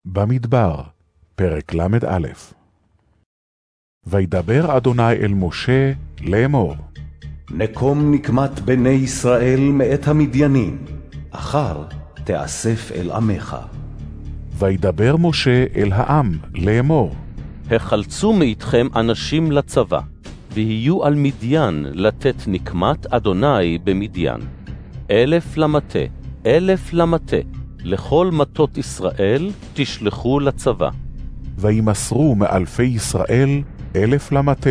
במדבר, פרק ל"א. וידבר אדוני אל משה לאמור. נקום נקמת בני ישראל מאת המדיינים, אחר תאסף אל עמך. וידבר משה אל העם לאמור. החלצו מאיתכם אנשים לצבא, ויהיו על מדיין לתת נקמת אדוני במדיין. 1,000 למטה, 1,000 למטה, לכל מטות ישראל תשלחו לצבא. וימסרו מאלפי ישראל 1,000 למטה,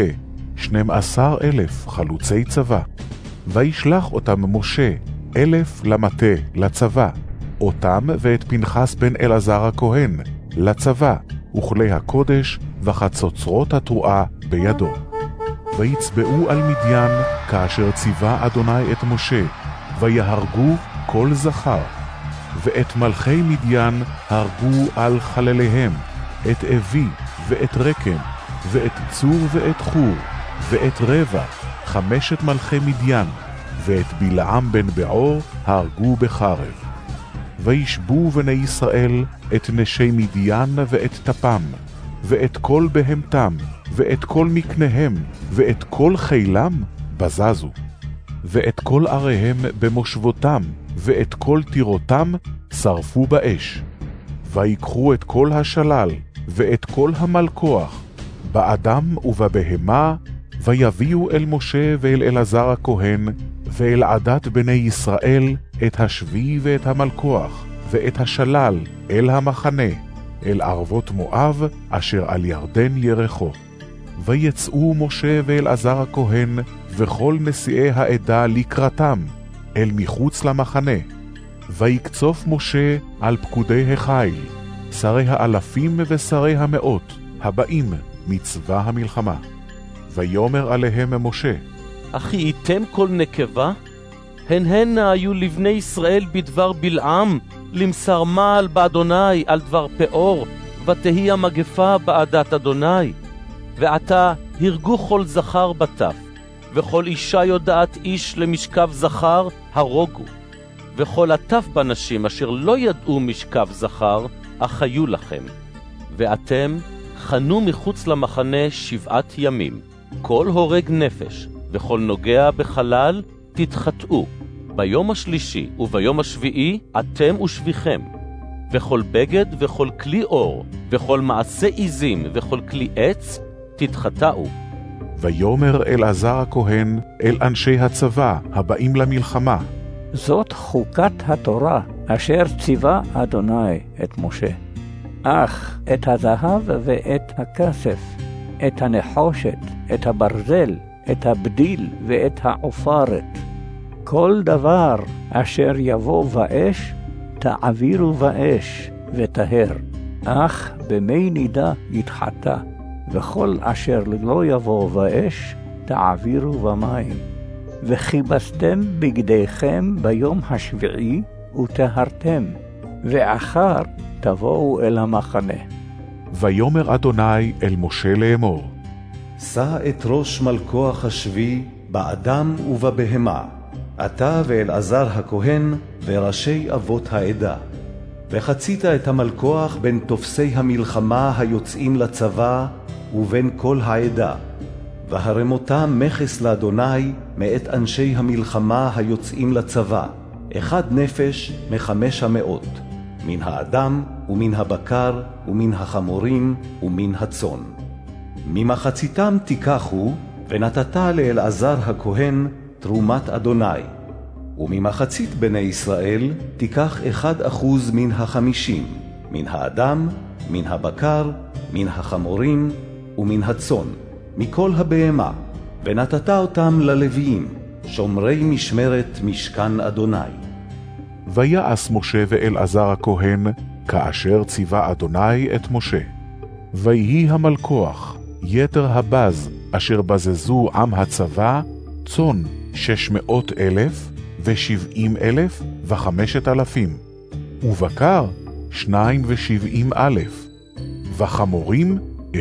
12,000 חלוצי צבא. וישלח אותם משה 1,000 למטה לצבא, אותם ואת פנחס בן אלעזר הכהן לצבא, וכלי הקודש וחצוצרות התרועה בידו. ויצבעו על מדיין כאשר ציווה אדוני את משה, ויהרגו כל זכר. ואת מלכי מדיין הרגו על חלליהם, את אבי ואת רקם, ואת צור ואת חור, ואת רבע, 5 מלכי מדיין, ואת בלעם בן בעור הרגו בחרב. וישבו בני ישראל את נשי מדיין ואת טפם, ואת כל בהמתם, ואת כל מקניהם, ואת כל חילם בזזו. ואת כל עריהם במושבותם, ואת כל טירותם שרפו באש. ויקחו את כל השלל, ואת כל המלכוח, באדם ובבהמה, ויביאו אל משה ואל אלעזר הכהן, ואל עדת בני ישראל, את השבי ואת המלכוח, ואת השלל אל המחנה, אל ערבות מואב, אשר על ירדן ירחו. ויצאו משה ואלעזר הכהן, וכל נשיאי העדה לקראתם, אל מחוץ למחנה. ויקצוף משה על פקודי החיל, שרי האלפים ושרי המאות, הבאים מצבא המלחמה. ויאמר עליהם משה, אחייתם כל נקבה? הן היו לבני ישראל בדבר בלעם, למסר מעל באדוני על דבר פאור, ותהי המגפה בעדת אדוני. ועתה הרגו כל זכר בטף, וכל אישה יודעת איש למשכב זכר הרוגו. וכל הטף בנשים אשר לא ידעו משכב זכר, אחיו לכם. ואתם חנו מחוץ למחנה 7 ימים. כל הורג נפש, וכל נוגע בחלל תתחטאו. ביום השלישי וביום השביעי אתם ושביכם. וכל בגד וכל כלי אור, וכל מעשה עזים וכל כלי עץ תתחטאו. ויאמר אלעזר הכהן אל אנשי הצבא הבאים למלחמה, זאת חוקת התורה אשר ציווה אדוני את משה. אך את הזהב ואת הכסף, את הנחושת, את הברזל, את הבדיל ואת העופרת, כל דבר אשר יבוא באש, תעבירו באש וטהר. אך במי נידה יתחטא, וכל אשר לא יבוא באש, תעבירו במים. וכיבסתם בגדיכם ביום השביעי, וטהרתם, ואחר תבואו אל המחנה. ויאמר אדוני אל משה לאמור, שא את ראש מלכוח השבי באדם ובבהמה, אתה ואלעזר הכהן וראשי אבות העדה. וחצית את המלכוח בין תופסי המלחמה היוצאים לצבא ובין כל העדה, והרמותה מכס לאדוני מאת אנשי המלחמה היוצאים לצבא, 1 נפש מ500, מן האדם ומן הבקר ומן החמורים ומן הצאן. ממחציתם תיקחו, ונתת לאלעזר הכהן תרומת אדוני. וממחצית בני ישראל תיקח 1% מן 50, מן האדם, מן הבקר, מן החמורים ומן הצאן, מכל הבהמה, ונתת אותם ללוויים, שומרי משמרת משכן אדוני. ויעש משה ואלעזר הכהן כאשר ציווה אדוני את משה. ויהי המלכוח, יתר הבז אשר בזזו עם הצבא, צאן 600,000 ו70,000 ו5,000, ובקר 72,000, וחמורים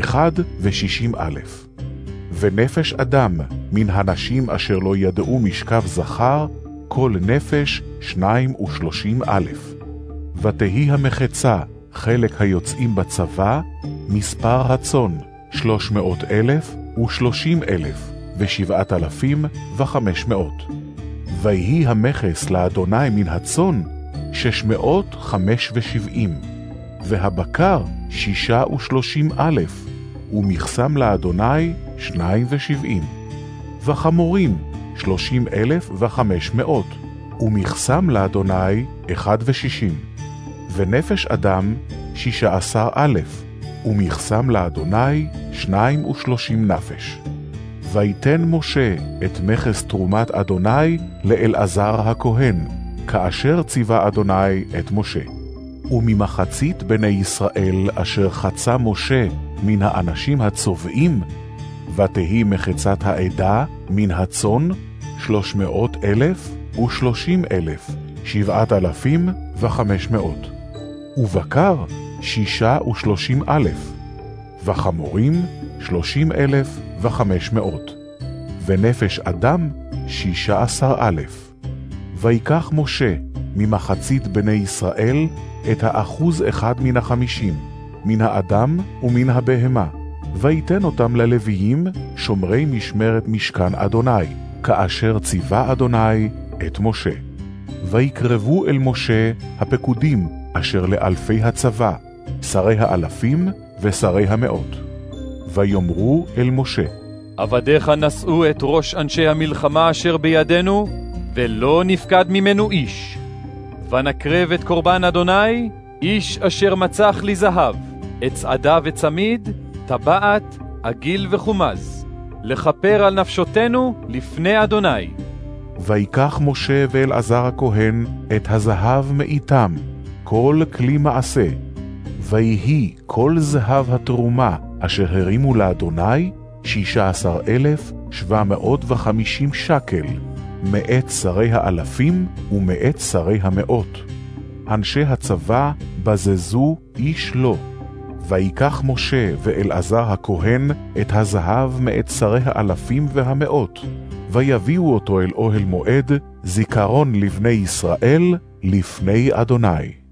61,000. ונפש אדם מן הנשים אשר לא ידעו משכב זכר, כל נפש 32,000. ותהי המחצה חלק היוצאים בצבא, מספר הצאן 300,000 ו30,000 ו7,500. ויהי המכס לאדוני מן הצאן 675, והבקר 36,000, ומכסם לאדוני 72, וחמורים 30,500, ומכסם לאדוני 61, ונפש אדם 16,000, ומכסם לאדוני 32 נפש. ויתן משה את מכס תרומת אדוני לאלעזר הכהן, כאשר ציווה אדוני את משה. וממחצית בני ישראל אשר חצה משה מן האנשים הצובעים, ותהי מחצת העדה מן הצאן 300,000 ו30,000 7,500, ובקר 36,000, וחמורים 30,500, ונפש אדם 16,000. ויקח משה ממחצית בני ישראל את 1% מן 50, מן האדם ומן הבהמה, ויתן אותם ללוויים שומרי משמרת משכן אדוני, כאשר ציווה אדוני את משה. ויקרבו אל משה הפקודים אשר לאלפי הצבא, שרי האלפים ושרי המאות. ויאמרו אל משה, עבדיך נשאו את ראש אנשי המלחמה אשר בידינו, ולא נפקד ממנו איש. ונקרב את קורבן אדוני, איש אשר מצח לי זהב, צעדה וצמיד, טבעת, עגיל וחומז, לכפר על נפשותנו לפני אדוני. ויקח משה ואלעזר הכהן את הזהב מאיתם, כל כלי מעשה, ויהי כל זהב התרומה אשר הרימו לאדוני 16,750 שקל, מאת שרי האלפים ומאת שרי המאות. אנשי הצבא בזזו איש לא. ויקח משה ואלעזר הכהן את הזהב מאת שרי האלפים והמאות, ויביאו אותו אל אוהל מועד, זיכרון לבני ישראל לפני אדוני.